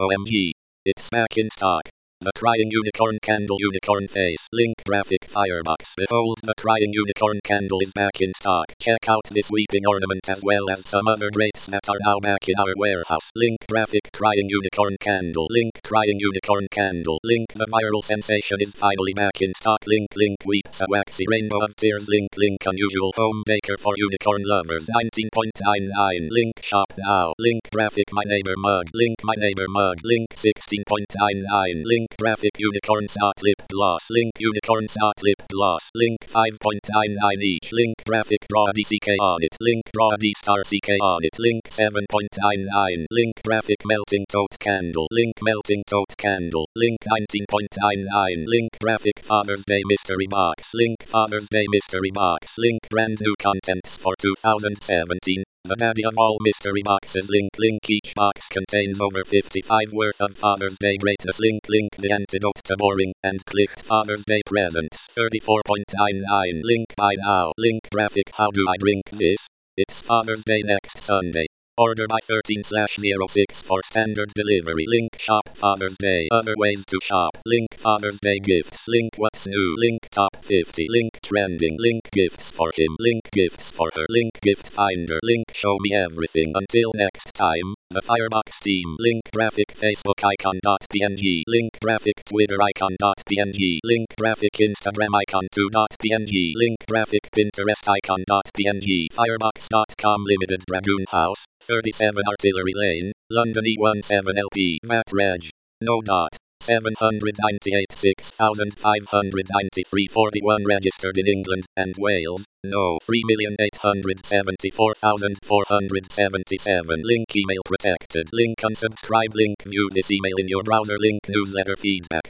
OMG. It's back in stock. The Crying Unicorn Candle Unicorn Face Link Graphic Firebox. Behold, the Crying Unicorn Candle is back in stock. Check out this weeping ornament as well as some other greats that are now back in our warehouse. Link Graphic Crying Unicorn Candle. Link Crying Unicorn Candle. Link The viral sensation is finally back in stock. Link Weeps a waxy rainbow of tears. Link Unusual home decor for unicorn lovers. 19.99. Link Shop now. Link Graphic My Neighbor Mug. Link My Neighbor Mug. Link 16.99. Link Graphic Unicorn Soft Lip Gloss. Link Unicorn Soft Lip Gloss. Link 5.99 each. Link Graphic Draw a DCK on it. Link Draw a D-Star CK on it. Link 7.99. Link Graphic Melting Tote Candle. Link Melting Tote Candle. Link 19.99. Link Graphic Father's Day Mystery Box. Link Father's Day Mystery Box. Link Brand New Contents for 2017. The daddy of all mystery boxes. Link each box contains over 55 worth of Father's Day greatness. Link the antidote to boring and clicked Father's Day presents. 34.99. Link buy now. Link Graphic How do I drink this? It's Father's Day next Sunday. Order by 13/06 for standard delivery. Link Shop Father's Day. Other ways to shop. Link Father's Day gifts. Link What's new. Link Top 50. Link Trending. Link Gifts for him. Link Gifts for her. Link Gift Finder. Link Show me everything. Until next time, the Firebox team. Link Graphic Facebook icon.png. Link Graphic Twitter icon.png. Link Graphic Instagram icon2.png. Link Graphic Pinterest icon.png. Firebox.com Limited Dragoon House, 37 Artillery Lane, London E17LP. VAT Reg. No dot. 798 6593 41 registered in England and Wales. No. 3,874,477. Link email protected. Link unsubscribe. Link view this email in your browser. Link newsletter feedback.